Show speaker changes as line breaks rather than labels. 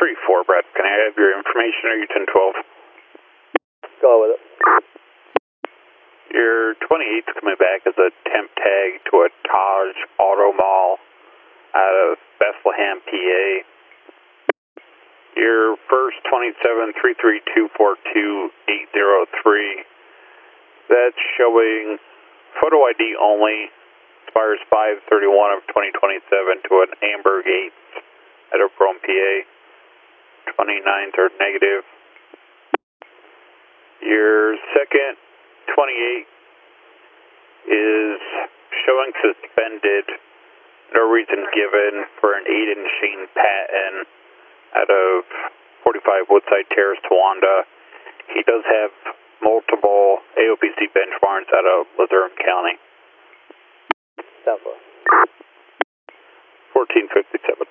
3-4, Brett. Can I have your information or your 1012?
Go with it.
Your 28th coming back as a temp tag to a Taj Auto Mall out of Bethlehem, PA. Your first 27-33242-803. That's showing photo ID only. Expires 5/31 of 2027 to an Amber Gates at Rome, PA. 29s are negative. Your second 28 is showing suspended. No reason given for an Aiden Shane Patton out of 45 Woodside Terrace, Towanda. He does have multiple AOPC bench warrants out of Luzerne County.
10-4.
1457.